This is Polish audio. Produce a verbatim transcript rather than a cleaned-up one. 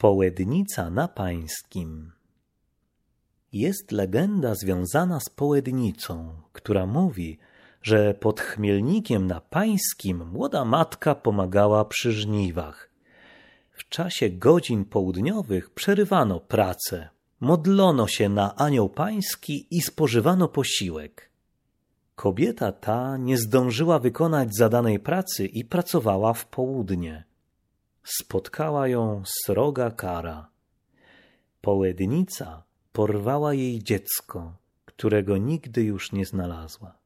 Połednica na Pańskim. Jest legenda związana z połednicą, która mówi, że pod Chmielnikiem na Pańskim młoda matka pomagała przy żniwach. W czasie godzin południowych przerywano pracę, modlono się na Anioł Pański i spożywano posiłek. Kobieta ta nie zdążyła wykonać zadanej pracy i pracowała w południe. Spotkała ją sroga kara. Połednica porwała jej dziecko, którego nigdy już nie znalazła.